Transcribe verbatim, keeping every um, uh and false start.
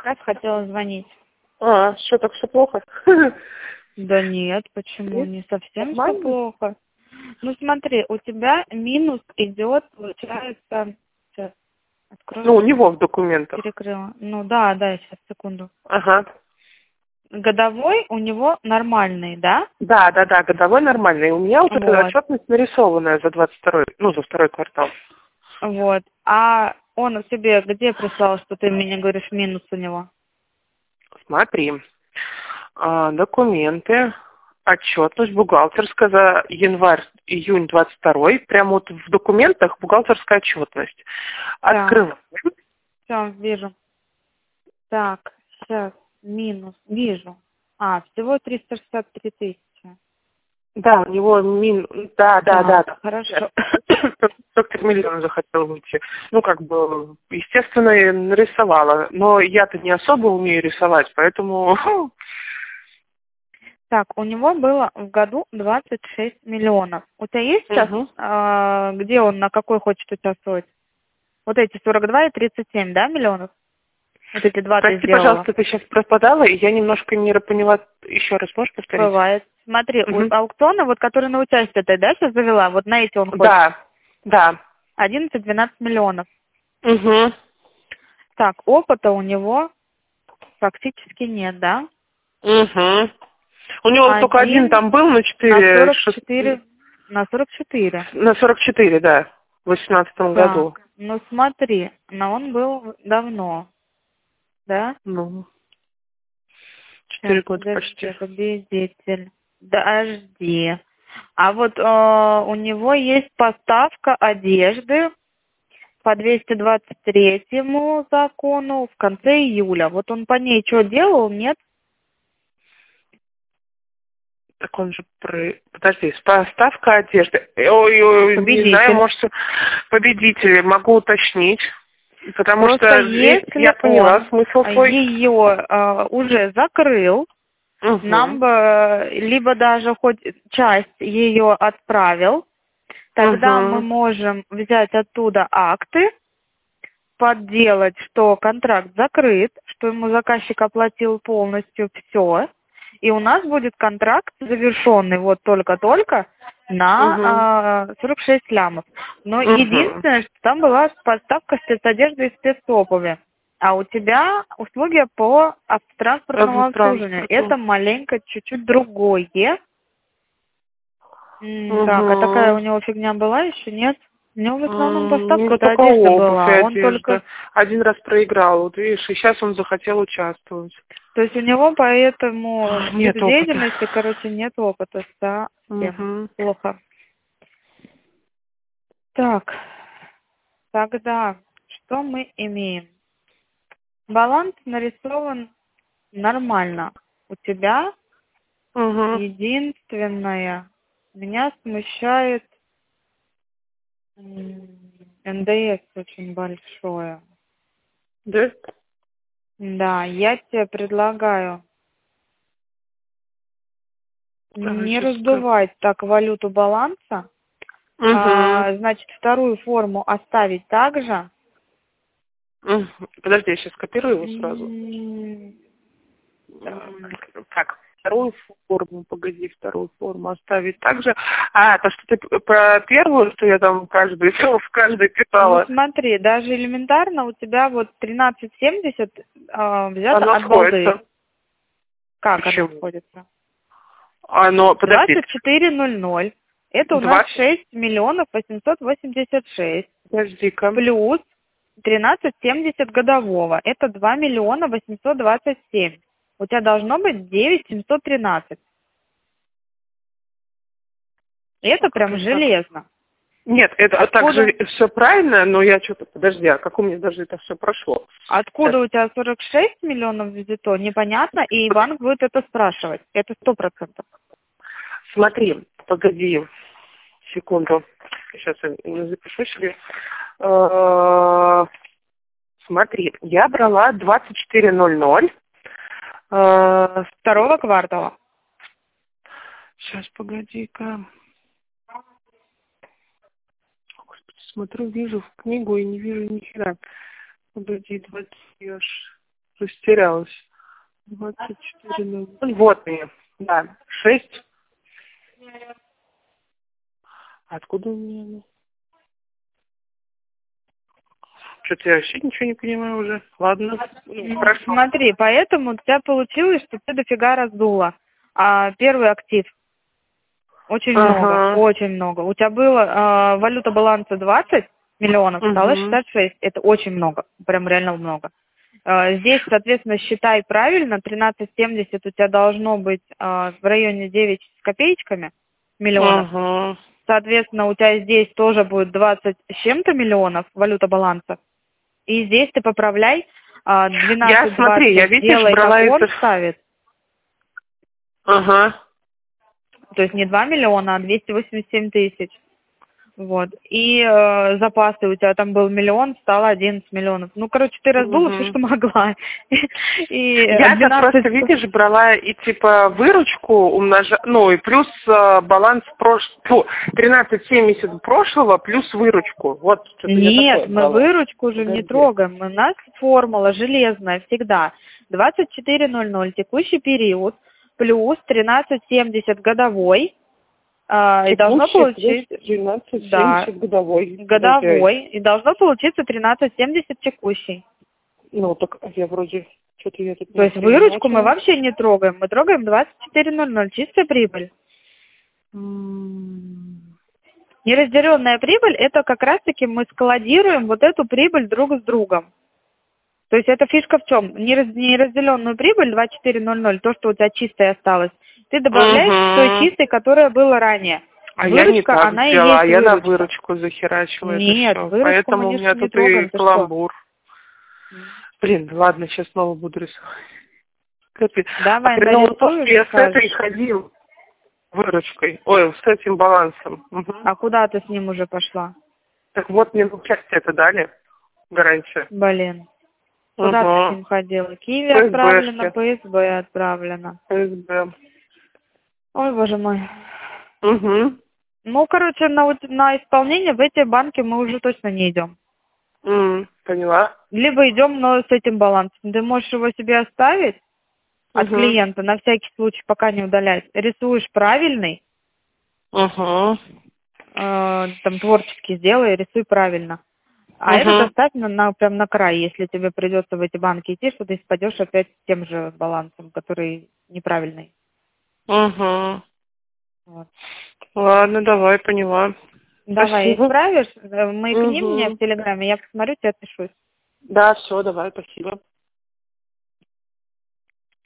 Раз хотела звонить. А, что, так все плохо? Да нет, почему? Нет? Не совсем все Нормально? плохо. Ну смотри, у тебя минус идет, получается, сейчас Ну, открою, у него в документах. перекрыла. Ну да, да, сейчас, секунду. Ага. Годовой у него нормальный, да? Да, да, да, годовой нормальный. У меня вот эта Вот, отчетность нарисованная за двадцать второй, ну, за второй квартал. вот. А он тебе где прислал, что ты мне говоришь минус у него? Смотри. А, документы, отчетность бухгалтерская за январь-июнь двадцать второй. Прямо вот в документах бухгалтерская отчетность. Так, Открыла. все, вижу. Так, сейчас, минус, вижу. А, всего триста шестьдесят три тысячи. Да, у него мин... Да, да, да. Так, да. хорошо. сорок три миллиона захотел выйти. Ну, как бы, естественно, я нарисовала. Но я-то не особо умею рисовать, поэтому... Так, у него было в году двадцать шесть миллионов. У тебя есть сейчас, Угу. а, где он, на какой хочет участвовать? Вот эти сорок два и тридцать семь, да, миллионов? Вот эти два ты Прости, сделала? пожалуйста, ты сейчас пропадала, и я немножко не поняла. Еще раз можешь повторить? Бывает. Смотри, у Угу. аукциона, вот который на участие ты, да, сейчас завела, вот на эти он хочет. Да, да. одиннадцать-двенадцать миллионов. Угу. Так, опыта у него практически нет, да? Угу. У него только один Один там был на на четыре, сорок шест- четыре, на сорок четыре. на сорок четыре, да, в восемнадцатом году. Так, ну смотри, но он был давно, да? Ну, Сейчас, четыре года почти. подожди, победитель. Подожди. А вот э, у него есть поставка одежды по двести двадцать третьему закону в конце июля. Вот он по ней что делал, нет? Так он же про... Подожди, поставка одежды. Ой, ой, не знаю, Победитель. может, победитель, могу уточнить. Потому что Просто э, если я поняла он смысл твой. ее э, уже закрыл, нам Угу. бы э, либо даже хоть часть ее отправил, тогда мы Угу. можем взять оттуда акты, подделать, что контракт закрыт, что ему заказчик оплатил полностью все, и у нас будет контракт завершенный вот только-только Угу. на э, сорок шесть лямов. Но Угу. единственное, что там была поставка спецодежды и спецобуви. А у тебя услуги по автотранспортному обслуживанию. Транспорту. Это маленько чуть-чуть другое. М, Так, а такая у Угу. него фигня была еще, нет? У него в основном М, Ну, поставка-то только одежда обувь и была. Он только... одежда. Один раз проиграл, вот видишь, и сейчас он захотел участвовать. То есть у него по этому Нет виду опыта. деятельности, короче, нет опыта совсем. Угу. Плохо. Так, тогда что мы имеем? Баланс нарисован нормально. У тебя Угу. единственное, меня смущает м, эн дэ эс очень большое. Да? Да, я тебе предлагаю Ага, не сейчас скажу. раздувать так валюту баланса, Угу. а, значит, вторую форму оставить также. Мгм. Подожди, я сейчас копирую его сразу. М, М, Так, вторую форму, погоди, вторую форму оставить также. А, то, что ты п- про первую, что я там каждый, в каждой Ну писала, смотри, даже элементарно у тебя вот тринадцать семьдесят а, взято оно от балды. сходится. Как оно Почему? сходится? Оно, подожди, двадцать четыре ноль ноль. Это у нас двадцать, шесть миллионов восемьсот восемьдесят шесть. подожди-ка. Плюс тринадцать семьдесят годового. Это два миллиона восемьсот двадцать семь. У тебя должно быть девять семьсот тринадцать. А Это как прям же так? железно. Нет, это а так Откуда? же все правильно, но я что-то, подожди, а как у меня даже это все прошло? Сейчас. Откуда у тебя сорок шесть миллионов взято, непонятно, и банк будет это спрашивать. Это сто процентов. Смотри, погоди, секунду. Сейчас я запишу себе. Э, Смотри, я брала двадцать четыре ноль ноль. Э, Второго квартала. Сейчас, погоди-ка. Господи, смотрю, вижу в книгу и не вижу ни хера. Погоди, двадцать. Растерялась. двадцать четыре ноль ноль. Вот они. Да. шесть. Откуда у меня оно? Что-то я вообще ничего не понимаю уже. Ладно. Ну, хорошо. Смотри, поэтому у тебя получилось, что ты дофига раздула. А первый актив. Очень Ага. много, очень много. У тебя было э, валюта баланса двадцать миллионов, стало Угу. шестьдесят шесть. Это очень много, прям реально много. Э, здесь, соответственно, считай правильно, тринадцать семьдесят у тебя должно быть э, в районе девять с копеечками миллионов. Ага. Соответственно, у тебя здесь тоже будет двадцать с чем-то миллионов валюта баланса. И здесь ты поправляй, э, двенадцать Я, смотри, я, двадцать видишь, делай, брала как он это... ставит. Ага. То есть не два миллиона, а двести восемьдесят семь тысяч. Вот. И э, запасы у тебя там был миллион, стало одиннадцать миллионов. Ну, короче, ты раздула Угу. все, что могла. И Я двенадцать... так просто, видишь, брала и типа выручку умножа... ну и плюс э, баланс прош... Фу, тринадцать семьдесят прошлого плюс выручку. Вот что-то я Нет, такое мы брала. выручку уже Подожди. не трогаем. У нас формула железная всегда. двадцать четыре ноль ноль текущий период плюс тринадцать семьдесят годовой. А, и должно получиться тринадцать семьдесят да, годовой. годовой. И должно получиться тринадцать семьдесят текущий. Ну, так я вроде... Что-то я тут То есть выручку мы вообще не трогаем. Мы трогаем двадцать четыре ноль ноль, чистая прибыль. Неразделенная прибыль – это как раз-таки мы складируем вот эту прибыль друг с другом. То есть эта фишка в чем? Неразделенную прибыль двадцать четыре ноль ноль, то, что у тебя чистая осталось, ты добавляешь к той чистой, которая была ранее. А выручка, я не так она сделала, и есть я выручка. на выручку захерачила. Нет, это выручку Поэтому мы у не, меня не тут трогаем, и ты каламбур. Блин, ладно, сейчас снова буду рисовать. Капец. Давай, а при том, что нарисуешь, я с скажешь. этой ходил, выручкой, ой, с этим балансом. Угу. А куда ты с ним уже пошла? Так вот, мне в участие это дали, гарантия. Блин. Куда Угу. ты с ним ходила? Киви ФСБшки. отправлено, ПСБ отправлено. ФСБ. Ой, боже мой. Угу. Ну, короче, на, вот- на исполнение в эти банки мы уже точно не идем. М, поняла. Либо идем, но с этим балансом. Ты можешь его себе оставить от Угу. клиента, на всякий случай, пока не удалять. Рисуешь правильный, Угу. э, там творчески сделай, рисуй правильно. А Угу. этот оставь на, на- прям на край, если тебе придется в эти банки идти, что ты спадешь опять с тем же балансом, который неправильный. Угу. Вот. Ладно, давай, поняла. Давай, Спасибо. исправишь, э, маякни мне в Угу. Телеграме, я посмотрю, тебе отпишусь. Да, все, давай, спасибо.